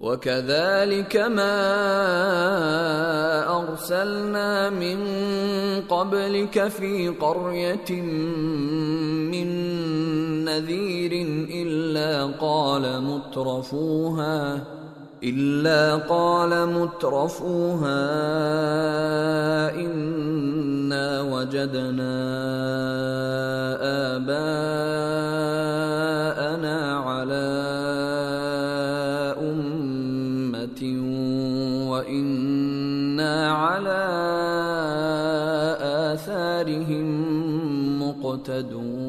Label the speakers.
Speaker 1: وكذلك ما أرسلنا من قبلك في قرية من نذير إلا قال مترفوها إنا وجدنا آباءنا على أمة وإنا على آثارهم مقتدون.